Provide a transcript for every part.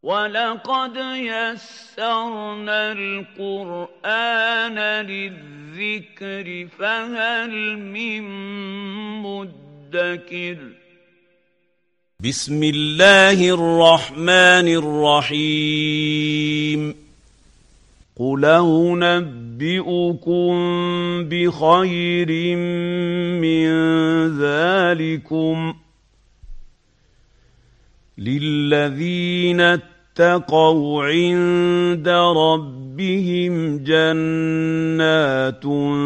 وَلَقَدْ يَسَّرْنَا الْقُرْآنَ لِلذِّكْرِ فَهَلْ مِن مُّدَّكِرٍ بسم الله الرحمن الرحيم قُلْ أُنَبِّئُكُم بِخَيْرٍ مِّن ذَٰلِكُمْ لِلَّذِينَ اتَّقَوْا عِندَ رَبِّهِمْ جَنَّاتٌ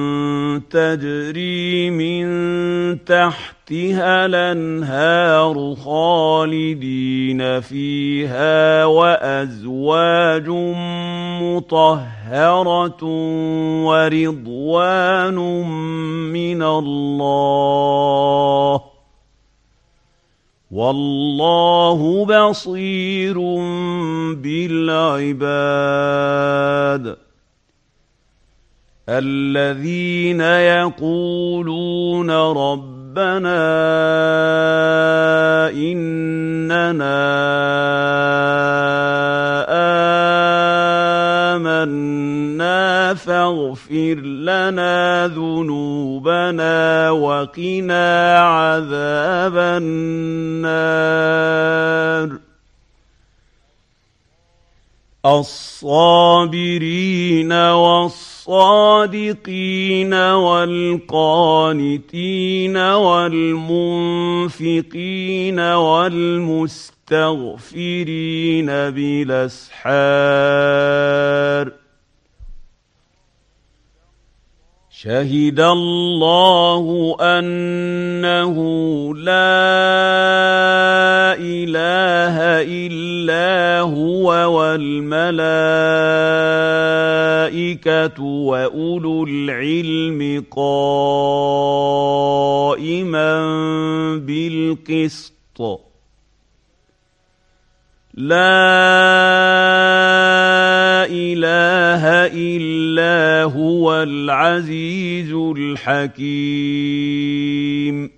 تَجْرِي مِن تَحْتِهَا الْأَنْهَارُ خَالِدِينَ فِيهَا وَأَزْوَاجٌ مُّطَهَّرَةٌ وَرِضْوَانٌ مِّنَ اللَّهِ ۗ وَاللَّهُ بَصِيرٌ بِالْعِبَادِ الَّذِينَ يَقُولُونَ رَبَّنَا إِنَّنَا آمَنَّا فاغفر لنا ذنوبنا وقنا عذاب النار الصابرين والصادقين والقانتين والمنفقين والمستغفرين بالأسحار شهد الله أنه لا إله إلا هو والملائكة وأولو العلم قائما بالقسط لا إله إلا هو العزيز الحكيم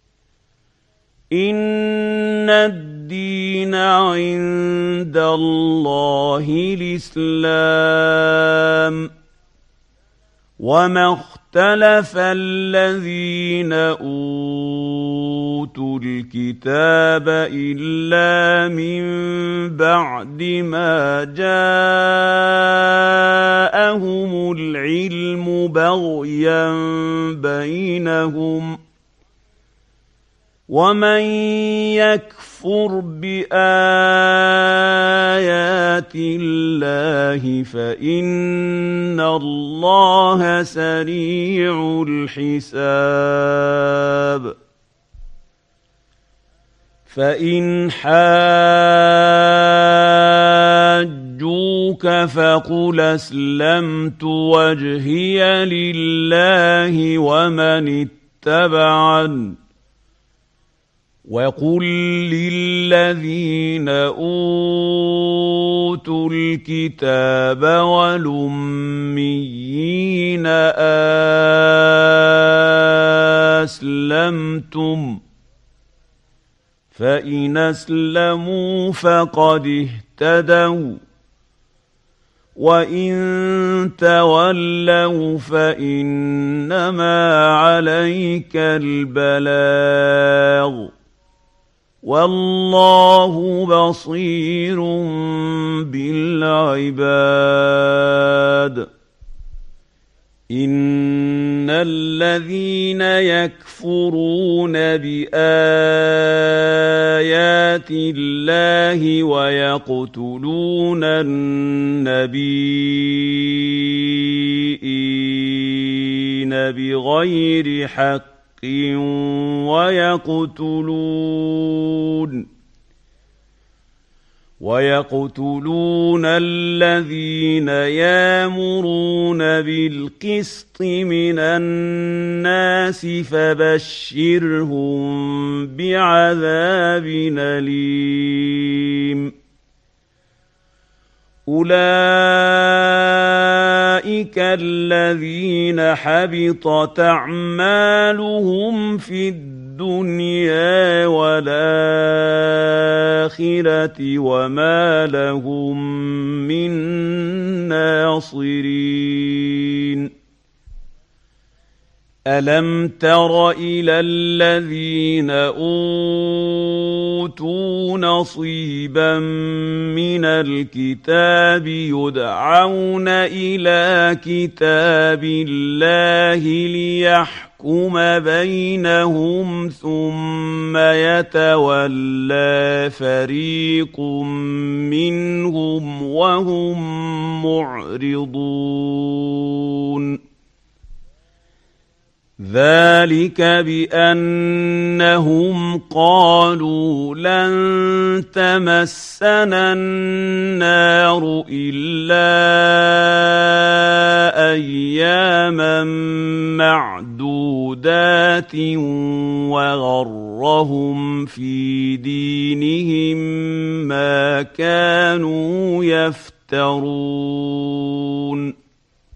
إن الدين عند الله الإسلام وما اختلف الذين أوتوا الكتاب إلا من بعد ما جاءهم العلم بغيا بينهم ومن يكفر بآيات الله فإن الله سريع الحساب فإن حاجوك فقل أسلمت وجهي لله ومن اتبعني وقل للذين أوتوا الكتاب والأميين أسلمتم فإن أسلموا فقد اهتدوا وإن تولوا فإنما عليك البلاغ والله بصير بالعباد إن الذين يكفرون بآيات الله ويقتلون النبيين بغير حق ويقتلون الذين يأمرون بالقسط من الناس فبشرهم بعذاب أليم أولئك الذين حبطت أعمالهم في الدنيا الدنيا والآخرة وما لهم من ناصرين ألم تر إلى الذين أوتوا نصيبا من الكتاب يدعون إلى كتاب الله ليحكم بينهم ثم يتولى فريق منهم وهم معرضون ذلك بأنهم قالوا لن تمسنا النار إلا أياما معدودات وغرهم في دينهم ما كانوا يفترون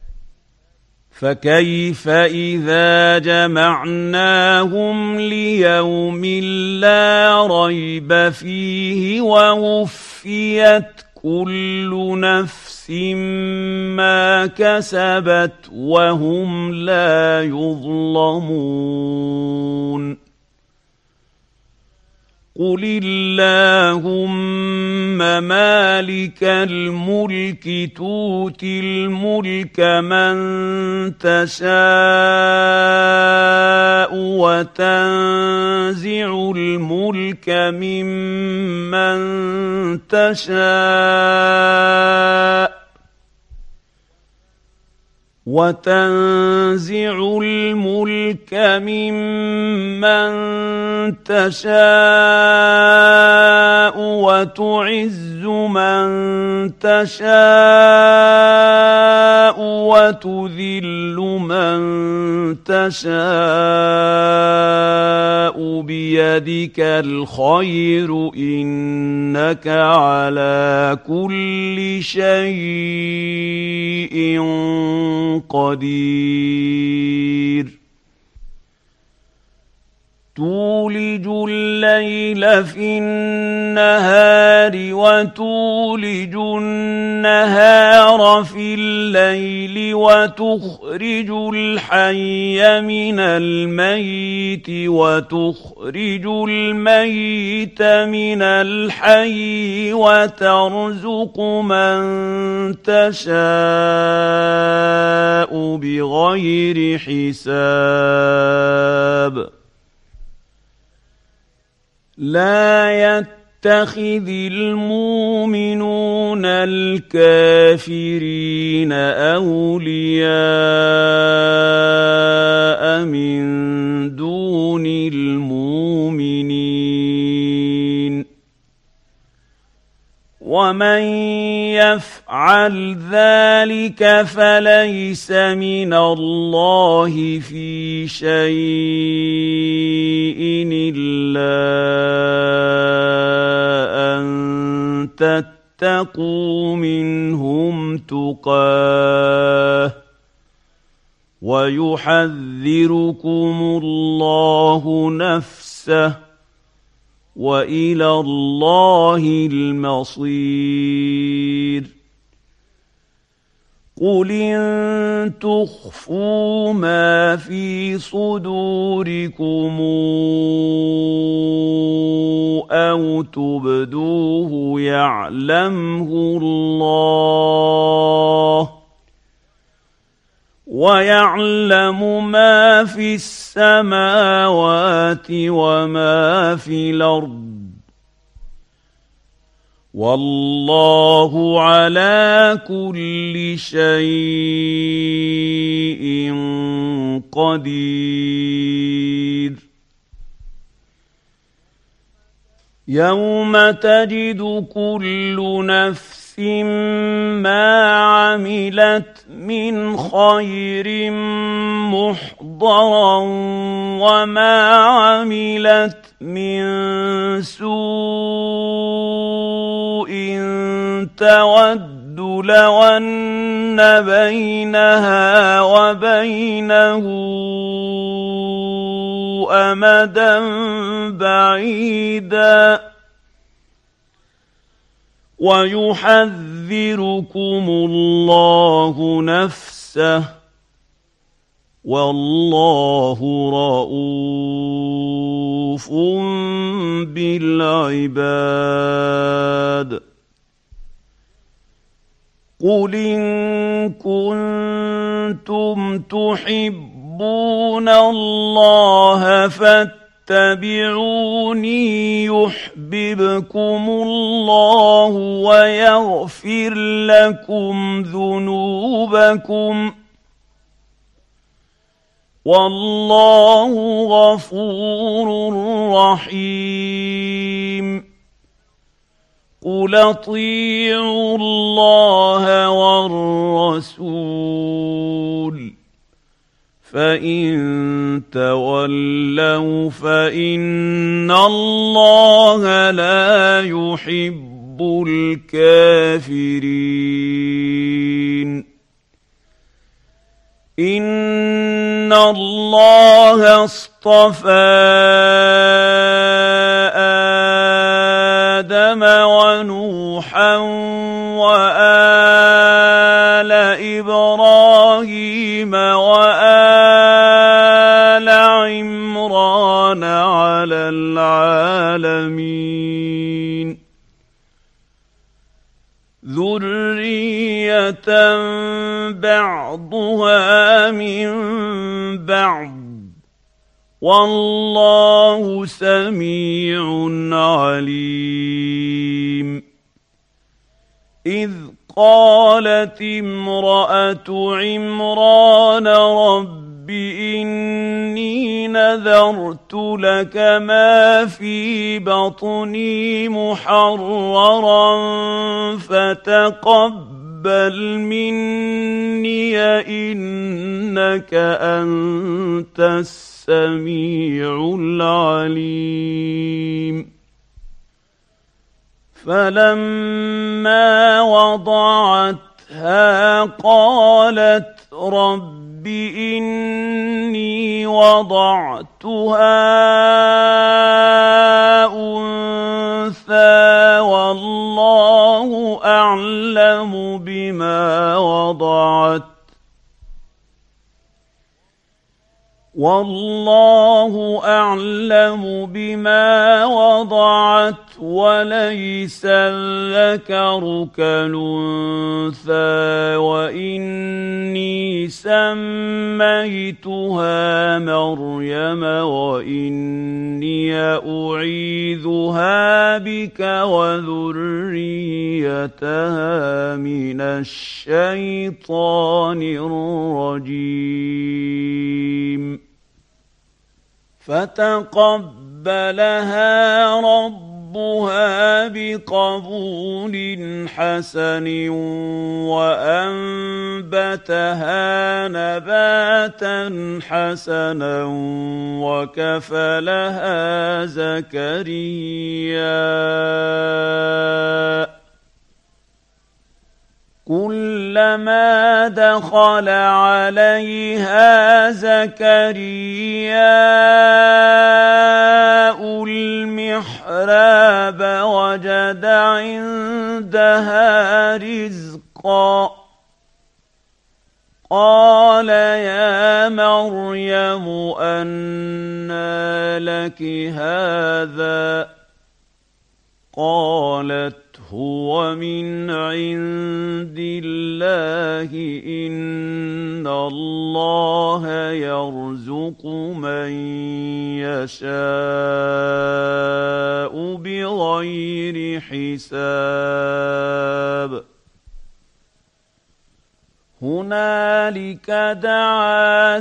فكيف إذا جمعناهم ليوم لا ريب فيه ووفيت كل نفس ما كسبت وهم لا يظلمون قل اللهم مالك الملك تؤتي الملك من تشاء وتنزع الملك ممن تشاء وتنزع الملك ممن تشاء وتعز من تشاء وتذل من تشاء بيدك الخير إنك على كل شيء قدير تولج الليل في النهار وتولج النهار في الليل وتخرج الحي من الميت وتخرج الميت من الحي وترزق من تشاء بغير حساب لا يتخذ المؤمنون الكافرين أولياء من دون المؤمنين ومن يفعل ذلك فليس من الله في شيء إلا أن تتقوا منهم تقاه ويحذركم الله نفسه وإلى الله المصير قل إن تخفوا ما في صدوركم أو تبدوه يعلمه الله ويعلم ما في السماوات وما في الأرض والله على كل شيء قدير يوم تجد كل نفس ما عملت من خير محضرا وما عملت من سوء تود لو أن بينها وبينه أمدا بعيدا ويحذركم الله نفسه والله رءوف بالعباد قل إن كنتم تحبون الله فاتبعوني يحببكم الله ويغفر لكم ذنوبكم والله غفور رحيم قل اطيعوا الله والرسول فإن تولوا فإن الله لا يحب الكافرين إن الله اصطفى آدم ونوحا وآل إبراهيم وآل عمران على العالمين ذرية بعضها من بعض والله سميع عليم إذ قالت امرأة عمران رب إني نذرت لك ما في بطني محررا فتقبل مني إنك أنت السميع العليم فلما وضعتها قالت رب إني وضعتها أنثى والله أعلم بما وضعت وليس الذكر كالأنثى وإني سميتها مريم وإني أعيذها بك وذريتها من الشيطان الرجيم فتقبلها ربها بقبول حسن وأنبتها نباتا حسنا وكفلها زكريا كلما دخل عليها زكرياء المحراب وجد عندها رزقا قال يا مريم أنى لك هذا قالت هو من عند الله إن الله يرزق من يشاء بغير حساب هنالك دعا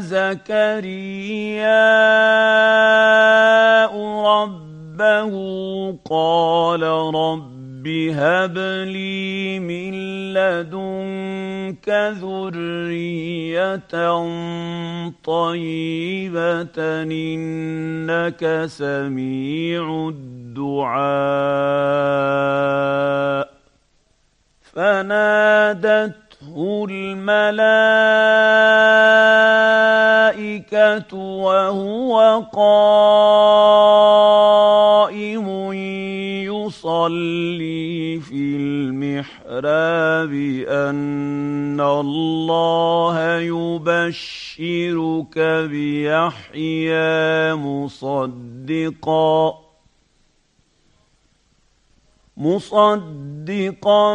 زكرياء ربه قال رب هب لي من لدنك ذرية طيبة إنك سميع الدعاء فنادته الملائكة وهو قائم يصلي في المحراب أن الله يبشرك بيحيى مصدقا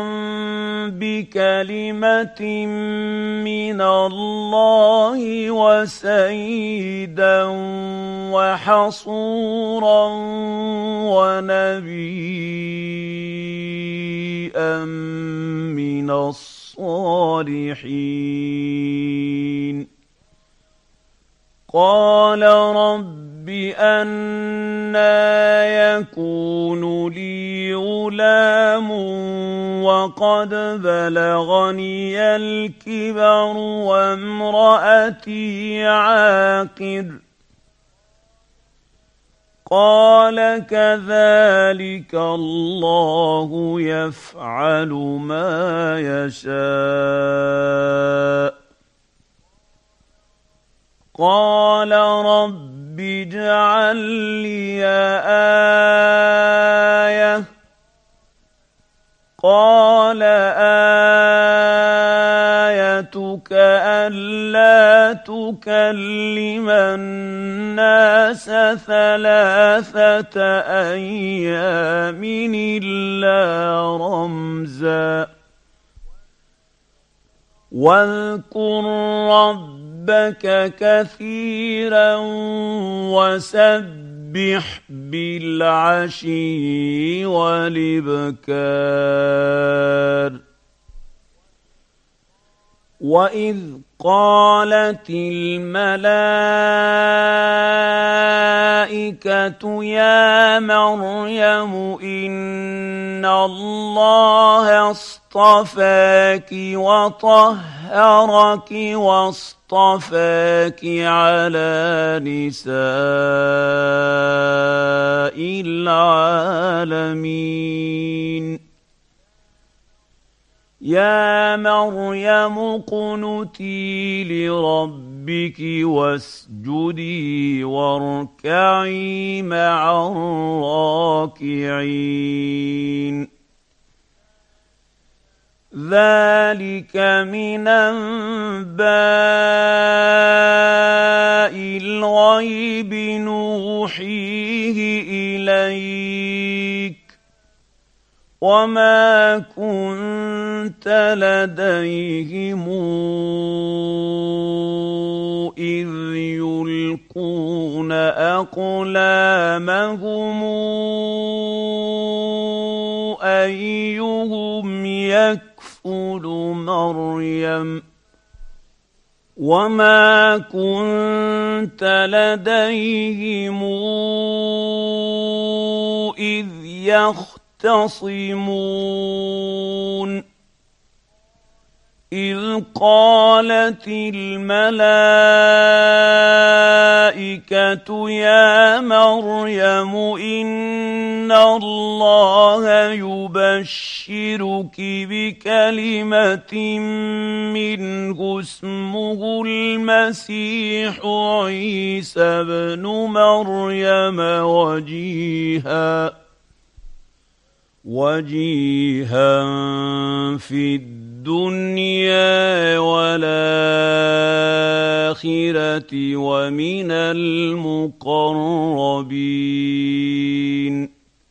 بكلمة من الله وسيدا وحصورا ونبيا من الصالحين قال رب أنى يكون لي غلام وقد بلغني الكبر وامرأتي عاقر قال كذلك الله يفعل ما يشاء قال رب اجعل لي آية قال آيتك ألا تكلم الناس 3 أيام إلا رمزا واذكر ربك كثيرا وسبح بالعشي والإبكار وإذ قالت الملائكة يا مريم إن الله اصطفاك وطهرك واصطفاك على نساء العالمين يا مريم اقنتي لربك واسجدي واركعي مع الراكعين ذلك من أنباء الغيب نوحيه إليك وما كنت لديهم إذ يلقون أقلامهم أيهم يكفل مريم وما كنت لديهم إذ يختصمون إذ قالت الملائكة يا مريم إن الله يبشرك بكلمة منه اسمه المسيح عيسى ابن مريم وجيها في الدنيا والآخرة ومن المقربين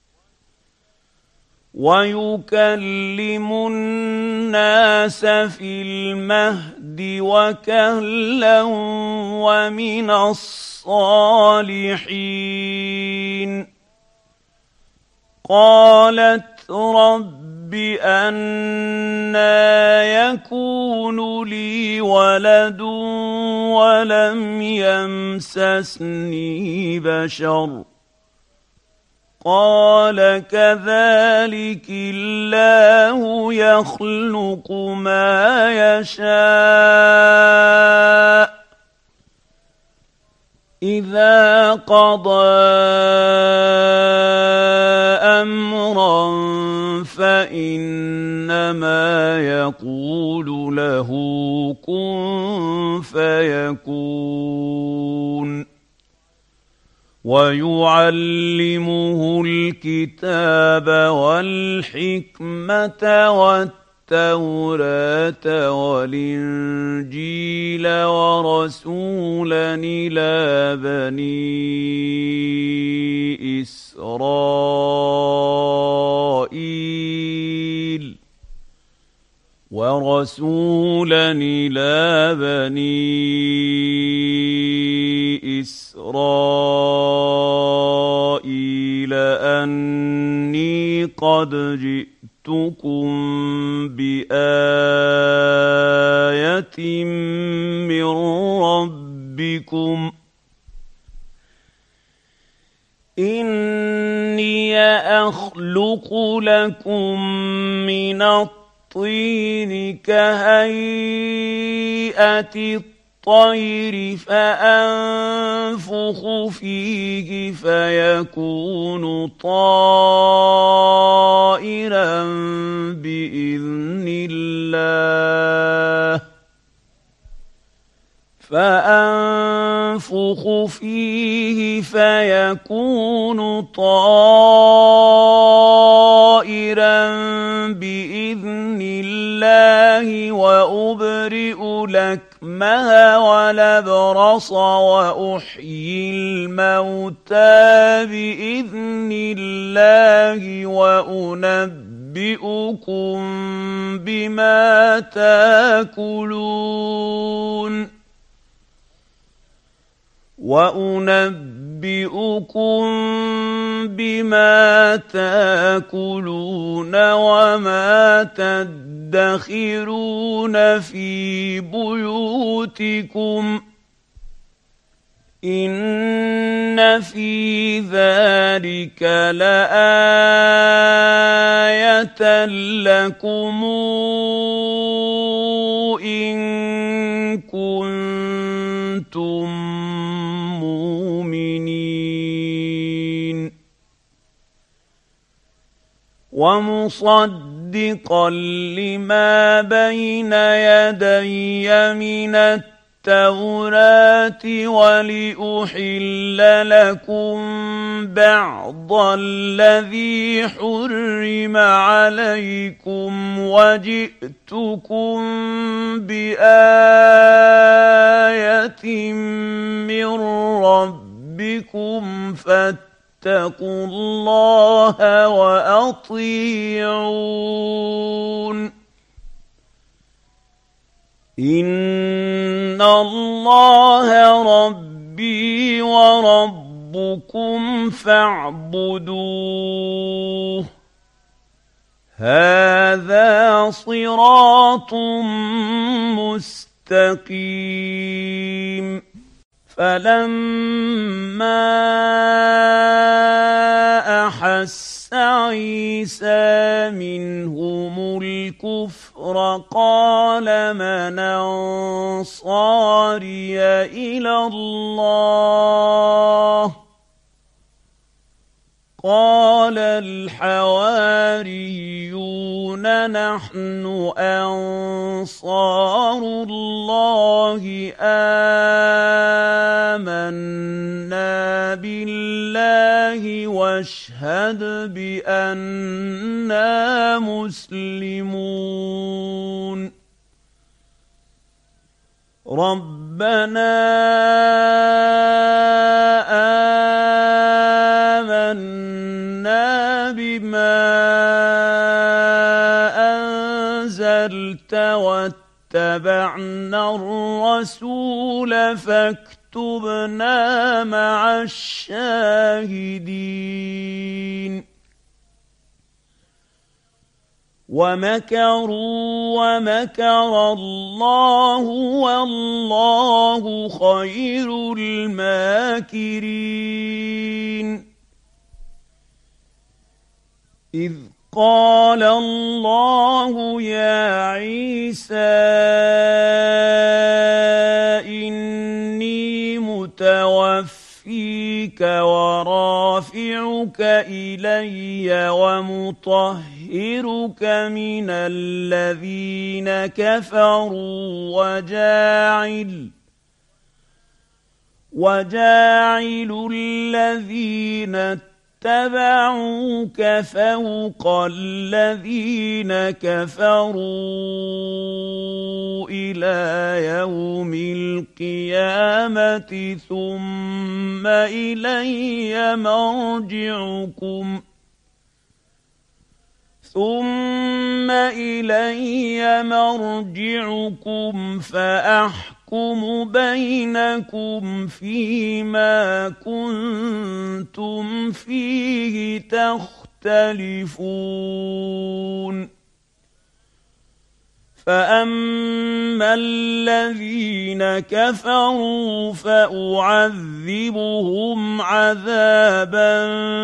ويكلم الناس في المهد وكهلا ومن الصالحين قالت رب أنى يكون لي ولد ولم يمسسني بشر قال كذلك الله يخلق ما يشاء إذا قضى أمرا فإنما يقول له كن فيكون ويعلمه الكتاب والحكمة والتوراة والإنجيل ورسولا إلى بني إسرائيل أني قد جئتكم بآية من ربكم إني أخلق لكم من الطين كهيئة الطير فأنفخ فيه فيكون طائرا بإذن الله وأبرئ الأكمه والأبرص وأحيي الموتى بإذن الله وأنبئكم بما تاكلون وما تدخرون في بيوتكم إن في ذلك لآية لكم إن كنتم مؤمنين ومصدقا لما بين يدي من التوراة ولأحل لكم بعض الذي حرم عليكم وجئتكم بآية من ربكم فاتقوا الله وأطيعون إن الله ربي وربكم فاعبدوه هذا صراط مستقيم فلما أحس عيسى منهم الكفر قال من أنصاري إلى الله قال الحواريون نحن أنصار الله آمنا بالله واشهد بأننا مسلمون ربنا آمنا بما أنزلت واتبعنا الرسول فاكتبنا مع الشاهدين ومكروا ومكر الله والله خير الماكرين إذ قال الله يا عيسى إني متوفيك ورافعك إلي ومطهرك ويطهرك من الذين كفروا وجاعل الذين اتبعوك فوق الذين كفروا إلى يوم القيامة ثم إلي مرجعكم فأحكم بينكم فيما كنتم فيه تختلفون فأما الذين كفروا فأعذبهم عذابا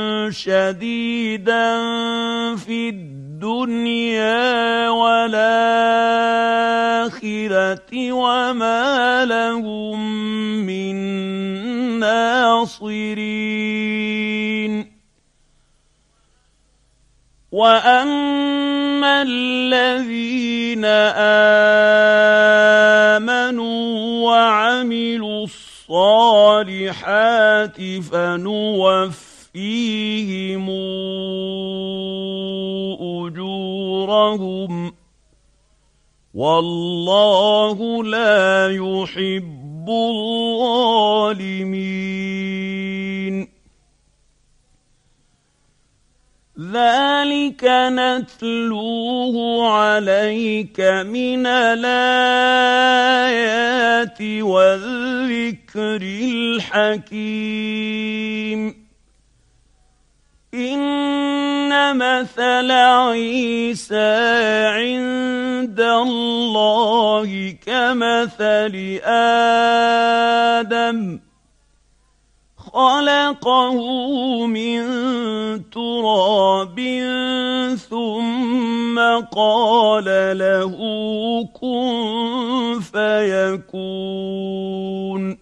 شديدا في الدنيا والآخرة وما لهم من ناصرين وأما الذين آمنوا وعملوا الصالحات فنوفيهم أجورهم والله لا يحب الظالمين ذلك نتلوه عليك من الآيات والذكر الحكيم إن مثل عيسى عند الله كمثل آدم خلقه من تراب ثم قال له كن فيكون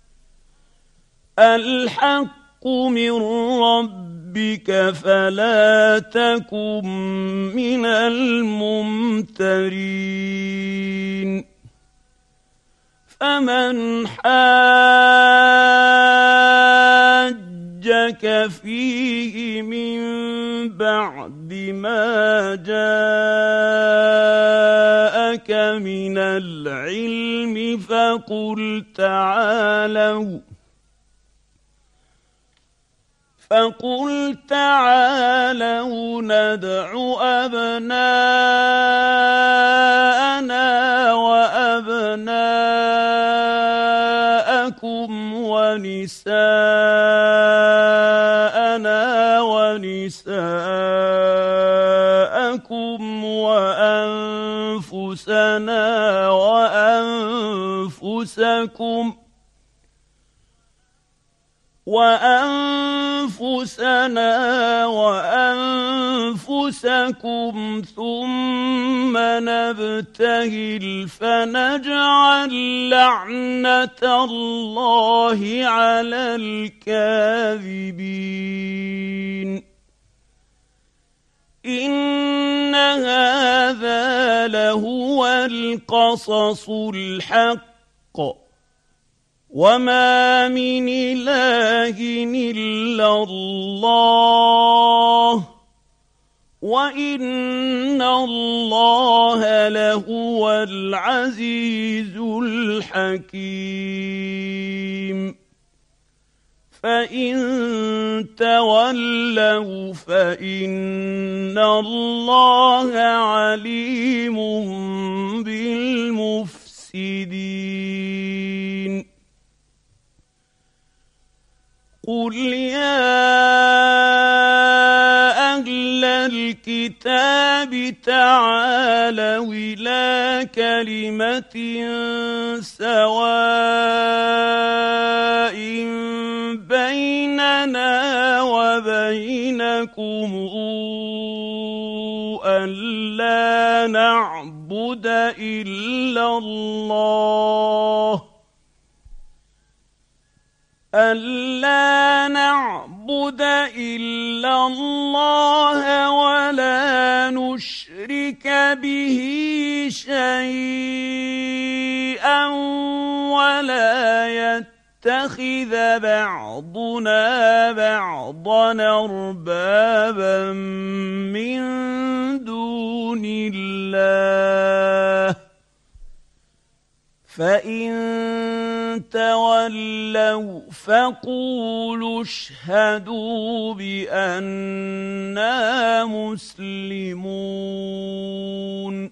الحق من ربك فلا تكن من الممترين فمن حاجك فيه من بعد ما جاءك من العلم فقل تعالوا ندع أبناءنا وأبناءكم ونساءنا ونساءكم وأنفسنا وأنفسكم ثم نبتهل فنجعل لعنة الله على الكاذبين إن هذا لهو القصص الحق وما من إله إلا الله وإن الله لهو العزيز الحكيم فإن تولوا فإن الله عليم بالمفسدين قل يا أهل الكتاب تعالوا إلى كلمة سواء بيننا وبينكم ألا نعبد إلا الله أَلَّا نَعْبُدَ إِلَّا اللَّهَ وَلَا نُشْرِكَ بِهِ شَيْئًا وَلَا يَتَّخِذَ بَعْضُنَا بَعْضًا أَرْبَابًا مِّن دُونِ اللَّهِ فَإِن تَوَلَّوْا فَقُولُوا اشْهَدُوا بِأَنَّا مُسْلِمُونَ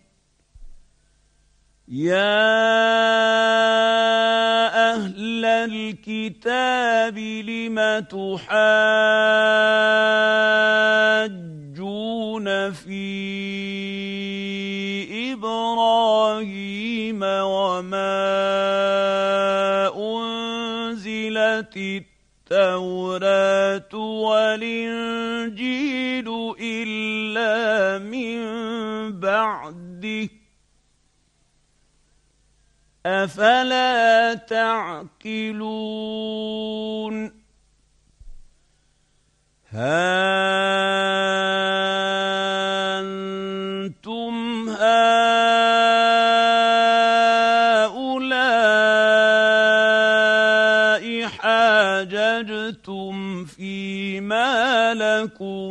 يَا أَهْلَ الْكِتَابِ لِمَ تُحَاجُّونَ فِي إِبْرَاهِيمَ وَمَا أُنزِلَتِ التَّوْرَاةُ وَالْإِنجِيلُ إِلَّا مِن بَعْدِهِ أَفَلَا تَعْقِلُونَ هَا أَنتُمْ هَؤُلَاءِ حَاجَجْتُمْ فِيمَا لَكُمْ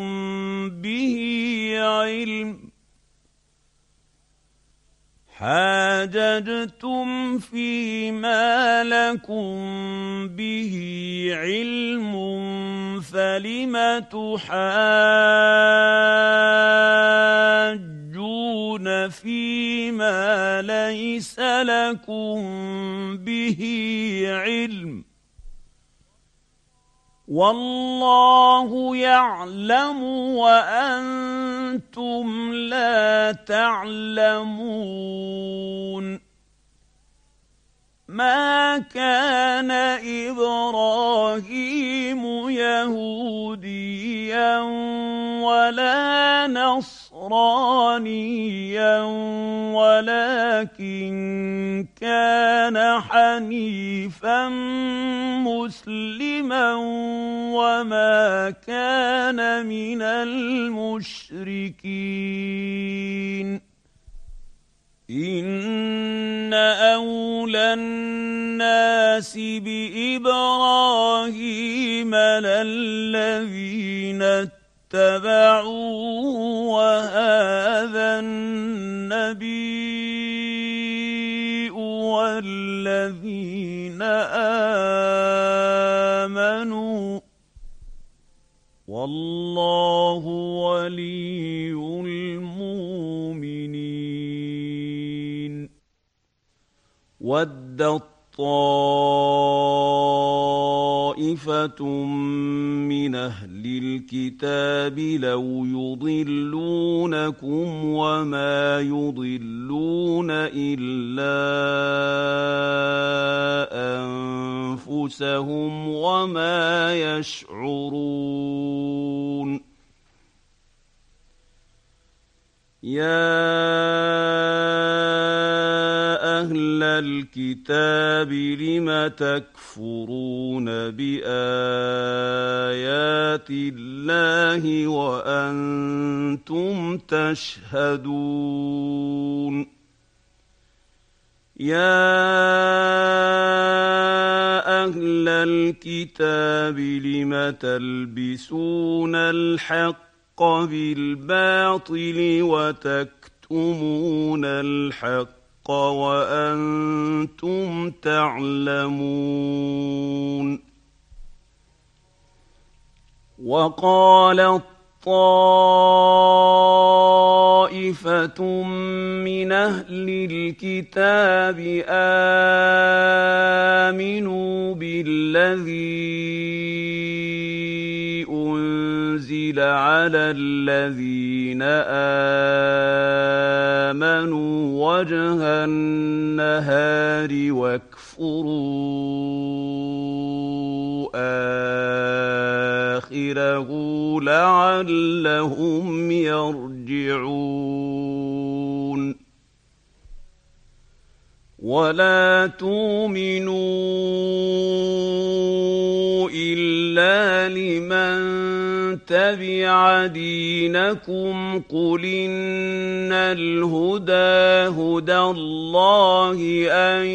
به عِلْمٌ فَلِمَ تُحَاجُّونَ فِيمَا لَيْسَ لَكُمْ بِهِ عِلْمٌ ۚ وَاللَّهُ يَعْلَمُ وَأَنتُمْ لَا تَعْلَمُونَ مَا كَانَ إِبْرَاهِيمُ يَهُودِيًّا وَلَا نَصْرَانِيًّا وَلَكِن كَانَ حَنِيفًا مُّسْلِمًا وَمَا كَانَ مِنَ الْمُشْرِكِينَ إِنَّ أَوْلَى النَّاسِ بِإِبْرَاهِيمَ لَلَّذِينَ اتَّبَعُوهُ وَهَٰذَا النَّبِيُّ وَالَّذِينَ آمَنُوا ۗ وَاللَّهُ وَلِيُّ الْمُؤْمِنِينَ وَدَّت طَّائِفَةٌ مِّنْ أَهْلِ الْكِتَابِ لَوْ يُضِلُّونَكُمْ وَمَا يُضِلُّونَ إِلَّا أَنفُسَهُمْ وَمَا يَشْعُرُونَ يَا أَهْلَ الْكِتَابِ لِمَ تَكْفُرُونَ بِآيَاتِ اللَّهِ وَأَنتُمْ تَشْهَدُونَ يَا أَهْلَ الْكِتَابِ لِمَ تَلْبِسُونَ الْحَقَّ بِالْبَاطِلِ وَتَكْتُمُونَ الْحَقَّ وَأَنتُمْ تَعْلَمُونَ وَقَالَت طَّائِفَةٌ مِّنْ أَهْلِ الْكِتَابِ آمِنُوا بِالَّذِي أُنزِلَ عَلَى الَّذِينَ آمَنُوا وَجْهَ النَّهَارِ وَاكْفُرُوا آخِرَهُ لَعَلَّهُمْ يَرْجِعُونَ وَلَا تُؤْمِنُوا إلا لمن تبع دينكم قل إن الهدى هدى الله أن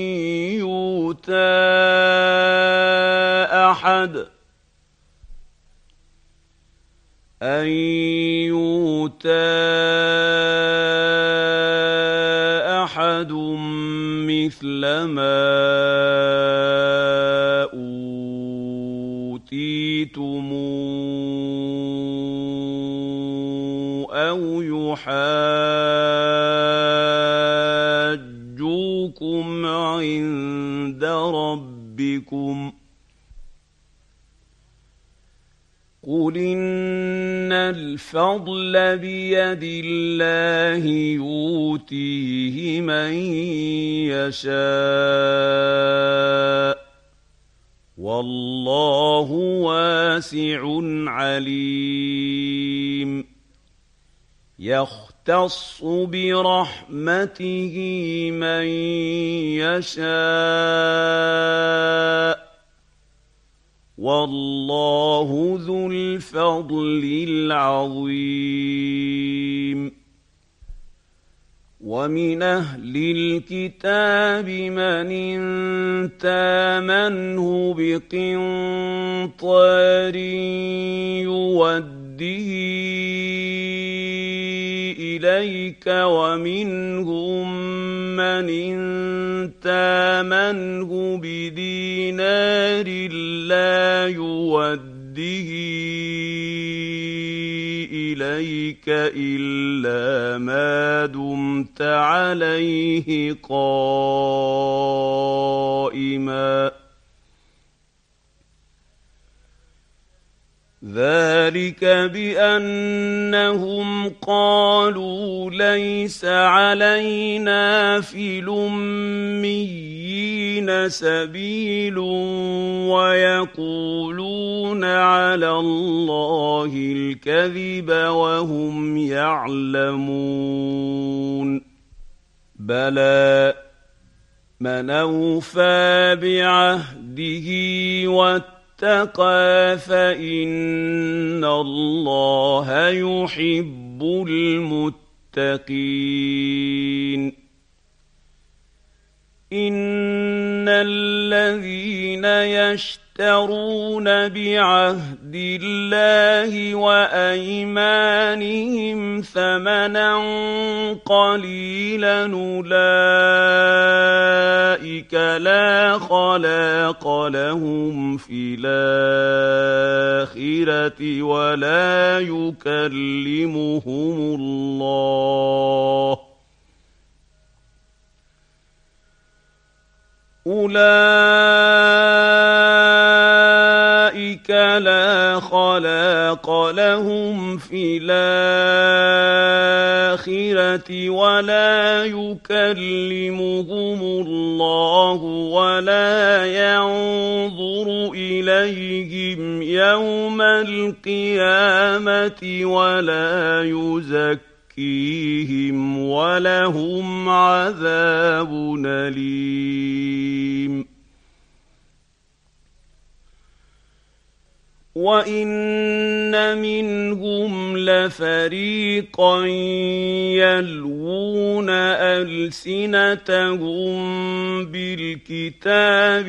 يؤتى أحد مثل ما أوتيتم أو يحاجوكم عند ربكم قل إن الفضل بيد الله يؤتيه من يشاء والله واسع عليم يختص برحمته من يشاء والله ذو الفضل العظيم ومن أهل الكتاب من إن تامنه بقنطار يوده إليك ومنهم من إن تامنه بدينار لا يوده إليك إلا ما دمت عليه قائما ذلك بأنهم قالوا ليس علينا في الأميين سبيل ويقولون على الله الكذب وهم يعلمون بلى من أوفى بعهده واتقى فإن الله يحب المتقين إن الذين يشترون بعهد الله وأيمانهم ثمنا قليلا أولئك لا خلاق لهم في الآخرة ولا يكلمهم الله أولئك لا خلاق لهم في الآخرة ولا يكلمهم الله ولا ينظر إليهم يوم القيامة ولا يزكيهم ولهم عذاب أليم وإن منهم لفريقا يلوون ألسنتهم بالكتاب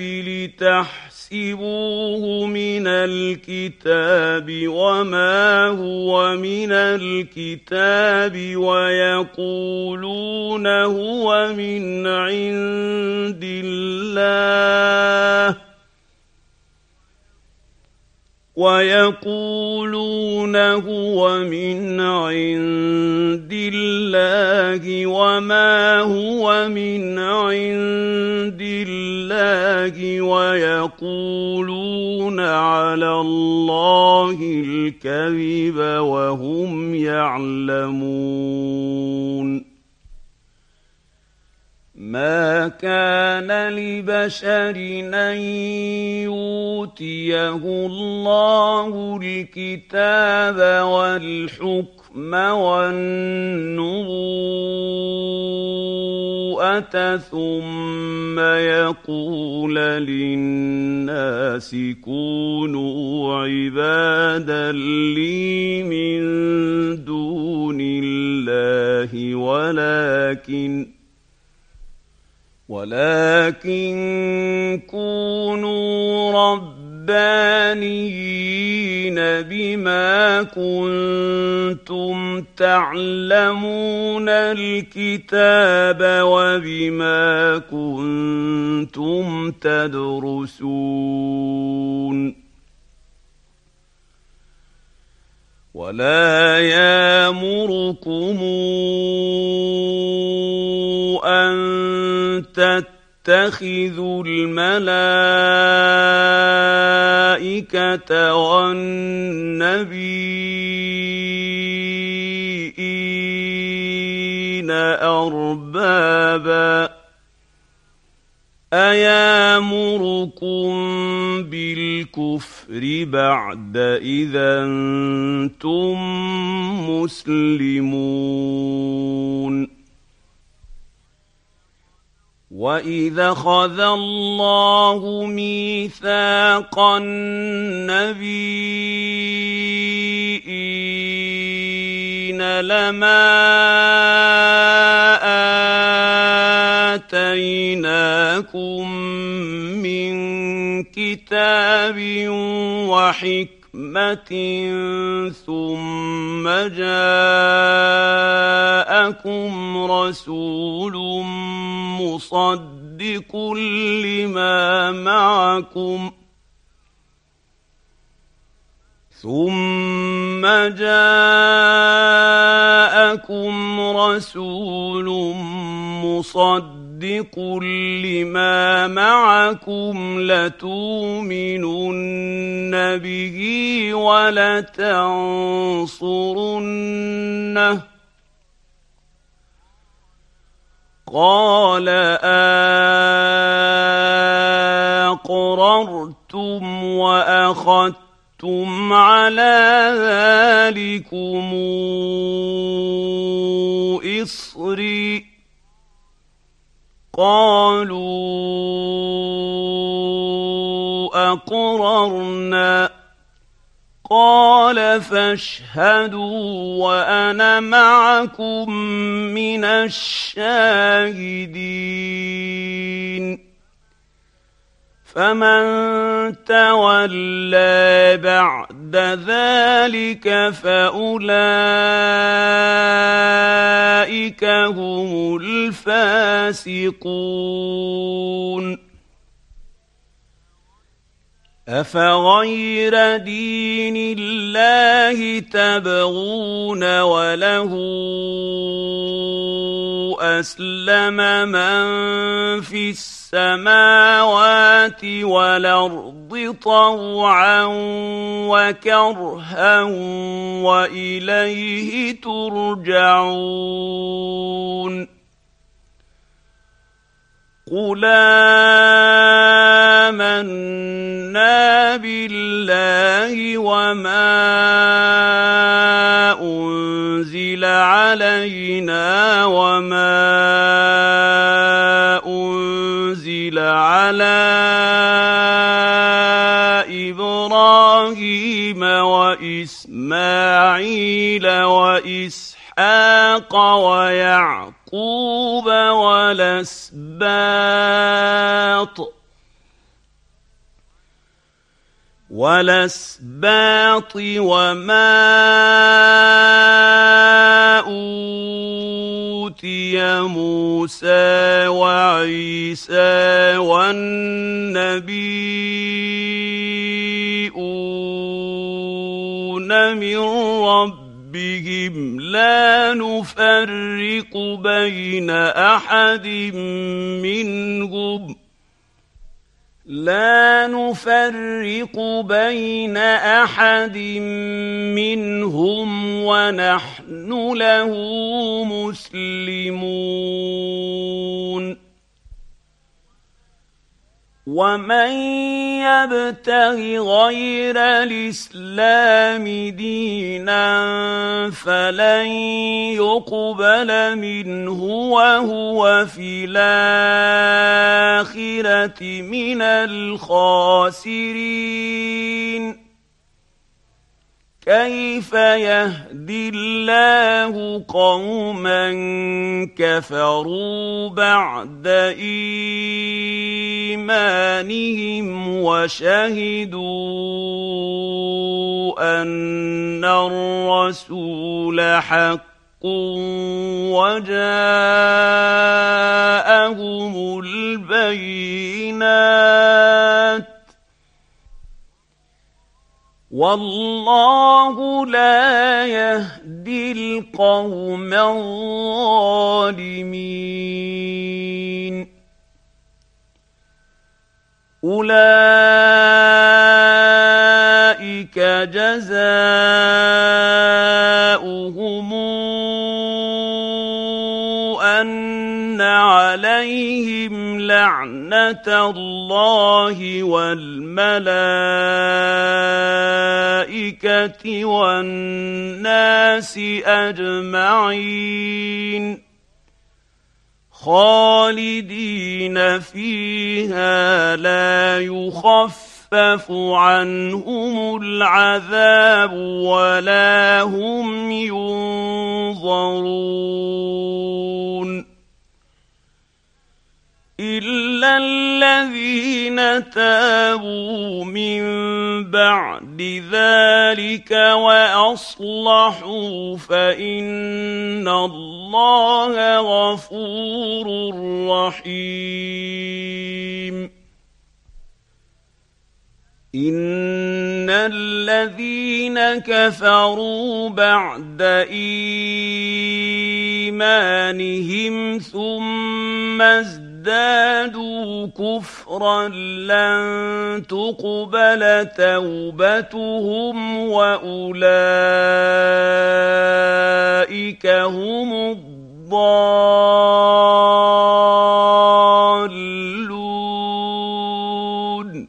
لتحسبوه من الكتاب وما هو من الكتاب ويقولون هو من عند الله ويقولون هو من عند الله وما هو من عند الله ويقولون على الله الكذب وهم يعلمون ما كان لبشر أن يؤتيه الله الكتاب والحكم والنبوءة النطفة ثم يقول للناس كونوا عبادا لي من دون الله ولكن كونوا ربانيين بما كنتم تعلمون الكتاب وبما كنتم تدرسون ولا يأمركم أن تتخذوا الملائكة والنبيين أربابا أيامركم بالكفر بعد إذا أنتم مسلمون وَإِذَا أَخَذَ اللَّهُ مِيثَاقَ النَّبِيِّينَ لَمَا آتَيْنَاكُم مِّن كِتَابٍ وَحِكْمَةٍ ثُمَّ جَاءَكُمْ رَسُولٌ مُصَدِّقٌ لِّمَا مَعَكُمْ لَتُؤْمِنُنَّ بِهِ وَلَتَنصُرُنَّهُ قَالَ أَقْرَرْتُمْ وَأَخَذْتُمْ عَلَىٰ ذَٰلِكُمْ إِصْرِي قَالُوا أَقْرَرْنَا قَالَ فَاشْهَدُوا وَأَنَا مَعَكُم مِّنَ الشَّاهِدِينَ فَمَن تَوَلَّىٰ بَعْدَ ذَٰلِكَ فَأُولَٰئِكَ هُمُ الْفَاسِقُونَ أَفَغَيْرَ دِينِ اللَّهِ تَبْغُونَ وَلَهُ أَسْلَمَ مَن فِي السَّمَاوَاتِ وَالْأَرْضِ طَوْعًا وَكَرْهًا وَإِلَيْهِ تُرْجَعُونَ قُلْ آمَنَّا بِاللَّهِ وَمَا أُنزِلَ عَلَيْنَا وَمَا أُنزِلَ عَلَىٰ إِبْرَاهِيمَ وَإِسْمَاعِيلَ وَإِسْحَاقَ وَيَعْقُوبَ وَالْأَسْبَاطِ وَمَا أُوتِيَ مُوسَىٰ وَعِيسَىٰ وَالنَّبِيُّونَ مِن رَّبِّهِمْ لَا نُفَرِّقُ بَيْنَ أَحَدٍ مِّنْهُمْ وَنَحْنُ لَهُ مُسْلِمُونَ ومن يبتغ غير الإسلام دينا فلن يقبل منه وهو في الآخرة من الخاسرين. كيف يهدي الله قوما كفروا بعد إيمانهم وشهدوا أن الرسول حق وجاءهم البينات والله لا يهدي القوم الظالمين. أولئك جزاؤهم أن عليهم لعنة الله والملائكة والناس أجمعين خالدين فيها لا يخفف عنهم العذاب ولا هم ينظرون إلا الذين تابوا من بعد ذلك وأصلحوا فإن الله غفور رحيم. إن الذين كفروا بعد إيمانهم ثم ازدادوا كفرا لن تقبل توبتهم وأولئك هم الضالون.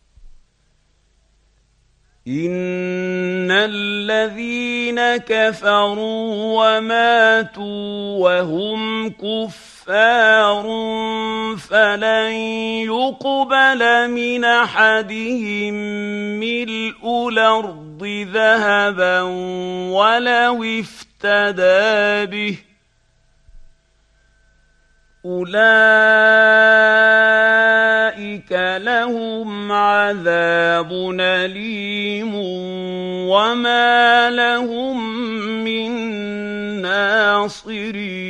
إن الذين كفروا وماتوا وهم كفار فلن يقبل من أحدهم ملء الأرض ذهبا ولو افتدى به أولئك لهم عذاب أليم وما لهم من ناصرين.